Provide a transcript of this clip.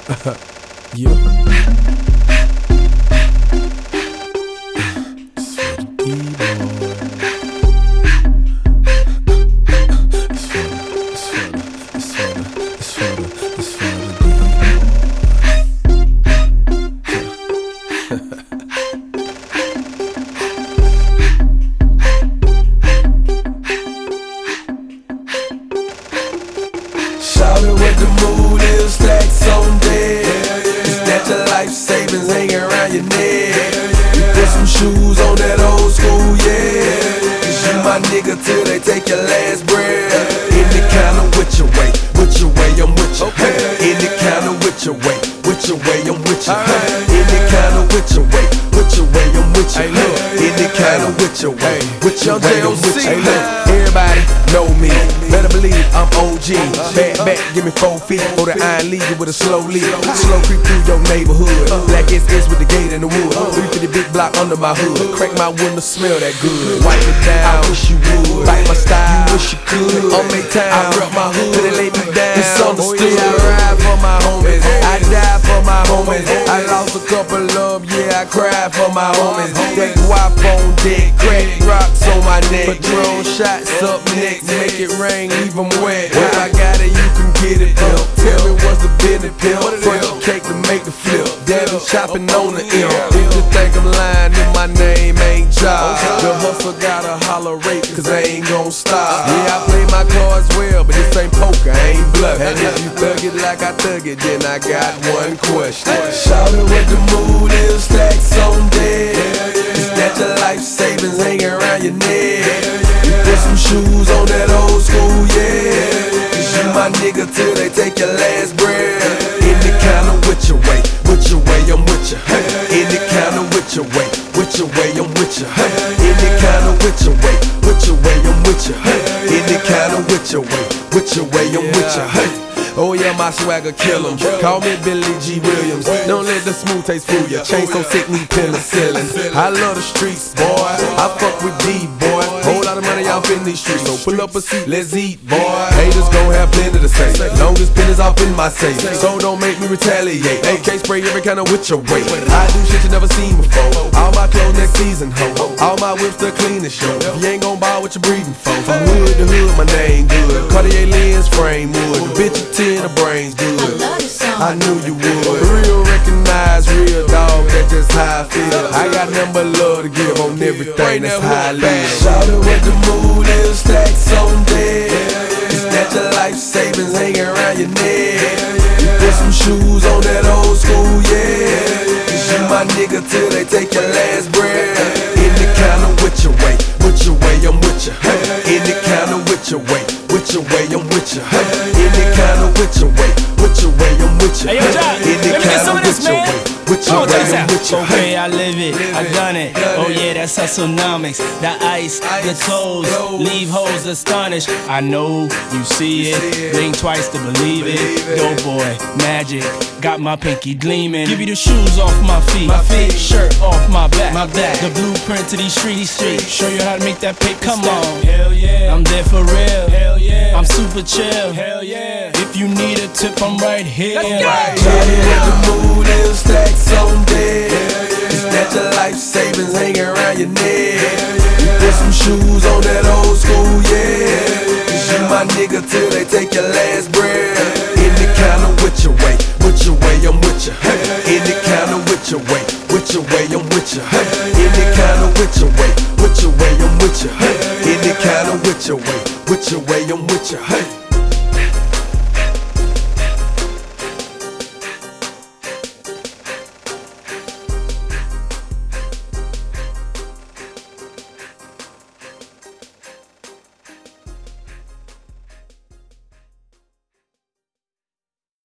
Shawty, what the mood is, stacks on deck. Is that your life savings hanging around your neck? You put some shoes on that old school, yeah. Cause you my nigga till they take your last breath. Any kind of with your way, I'm with you. Any kind of with your way, I'm with you. Any kind of with your way, I'm with you. Any kind of with your way, I'm with you. Everybody know me, better believe I'm OG. Back, give me 4 feet, or the iron leave you with a slow lead. Slow creep through your neighborhood. Black SS with the gate in the wood. 350 big block under my hood. Crack my window, smell that good. Wipe it down, I wish you would. Bite my style, you wish you could. On make time, I rep my hood. Till they lay me down, it's understood. I ride for my homies, I die for my homies. I lost a couple of, yeah, I cried for my homies. That WAP on deck, crack rocks on my neck. Patron shots up next, make it rain, leave them wet. If I got it, you can get it, pimp. Tell me what's the business, pimp. Front your cake to make the flip. Daddy chopping on the ear. If you think I'm lying, then my name ain't Job. The hustle gotta holler-rate, cause I ain't gon' stop. Yeah, I play my cards well, but this ain't poker, I ain't bluffing. And if you thug it like I thug it, then I got one question. Shawty, what the mood is, stacks on deck. Is that your life savings hanging around your neck? You put some shoes on that old school, yeah. Cause you my nigga till they take your last breath. Any kind of with your way, I'm with you. Any kind of with your way, I'm with you. Any kind of with your way, I'm with you. Any kind of with your way, I'm with you. Oh yeah, my swagger kill 'em. Call me Billy G. Williams. Don't let the smooth taste fool ya. Chain so sick, need penicillin. I love the streets, boy. I fuck with D, boy. Whole lot of money off in these streets, so pull up a seat, let's eat, boy. Haters gon' have plenty to say. Long as pen is off in my safe, so don't make me retaliate. AK spray every kind of with your weight. I do shit you never seen before. All my clothes next season, ho. All my whips the cleanest, show. If you ain't gon' buy what you breathing for. From hood to hood, my name good. Cartier lens, frame wood. The bitch the brains good. I knew you would. Real recognize, real dog, that's just how I feel. I got nothing but love to give on everything, that's how I live. Shawty, what the mood is, stacks on deck. Is that your life savings hanging around your neck? You put some shoes on that old school, yeah. Cause you my nigga till they take your last breath. Any kind of with your way, I'm with you. Any kind of with your way, I'm with you. Any kind of with your way, I'm with you. Hey, yo, John, let me get some of this, man. Okay, I live it, I done it. Oh yeah, that's hustlenomics. The ice, the toes, leave hoes astonished. I know you see it, blink twice to believe it. Dope boy, magic, got my pinky gleaming. Give you the shoes off my feet, shirt off my back. The blueprint to these streets, show you how to make that pick. Come on, hell yeah, I'm there for real. Hell yeah, I'm super chill. Hell yeah, if you need a tip, I'm right here. Shawty, what the mood is, stacks on deck. Is that your life savings hanging around your neck? You put some shoes on that old school, yeah. Cause you my nigga till they take your last breath. Any kind of with your way, I'm with you. Any kind of with your way, I'm with you. Any kind of with your way, I'm with you. Any kind of with your way, I'm with you.